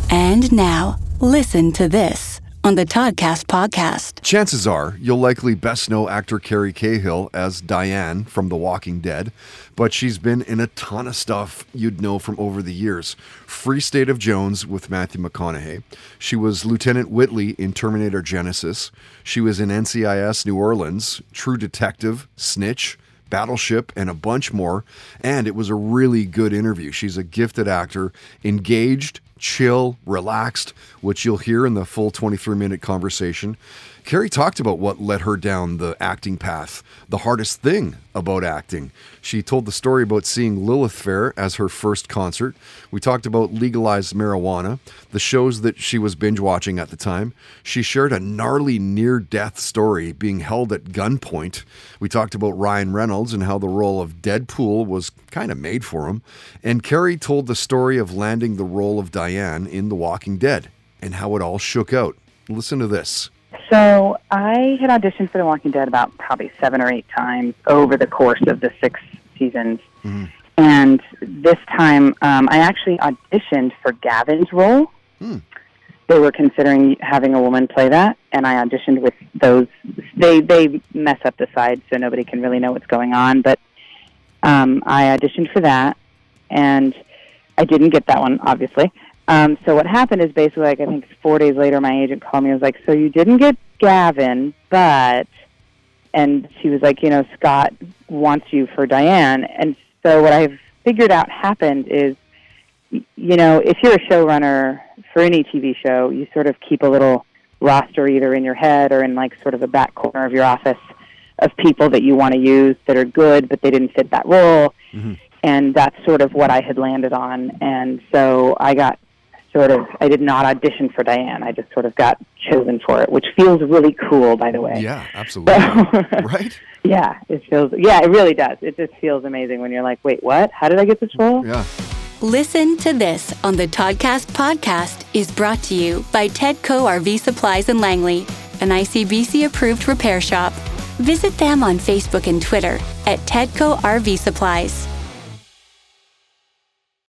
And now, listen to this on the Toddcast podcast. Chances are you'll likely best know actor Carrie Cahill as Diane from The Walking Dead, but she's been in a ton of stuff you'd know from over the years. Free State of Jones with Matthew McConaughey. She was Lieutenant Whitley in Terminator Genisys. She was in NCIS New Orleans, True Detective, Snitch, Battleship, and a bunch more. And it was a really good interview. She's a gifted actor, engaged, chill, relaxed, which you'll hear in the full 23-minute conversation. Carrie talked about what led her down the acting path, the hardest thing about acting. She told the story about seeing Lilith Fair as her first concert. We talked about legalized marijuana, the shows that she was binge watching at the time. She shared a gnarly near-death story being held at gunpoint. We talked about Ryan Reynolds and how the role of Deadpool was kind of made for him. And Carrie told the story of landing the role of Diane in The Walking Dead and how it all shook out. Listen to this. So I had auditioned for The Walking Dead about probably 7 or 8 times over the course of the 6 seasons. Mm-hmm. And this time, I actually auditioned for Gavin's role. Mm. They were considering having a woman play that, and I auditioned with those. They mess up the sides so nobody can really know what's going on, but I auditioned for that, and I didn't get that one, obviously. So what happened is basically, like, I think 4 days later, my agent called me and was like, so you didn't get Gavin, but, and she was like, you know, Scott wants you for Diane. And so what I've figured out happened is, you know, if you're a showrunner for any TV show, you sort of keep a little roster either in your head or in, like, sort of a back corner of your office of people that you want to use that are good, but they didn't fit that role. Mm-hmm. And that's sort of what I had landed on. And so I did not audition for Diane. I just sort of got chosen for it, which feels really cool, by the way. Yeah, absolutely. Right? Yeah, it really does. It just feels amazing when you're like, wait, what? How did I get this role? Yeah. Listen to This on the Toddcast podcast is brought to you by Tedco RV Supplies in Langley, an ICBC-approved repair shop. Visit them on Facebook and Twitter at Tedco RV Supplies.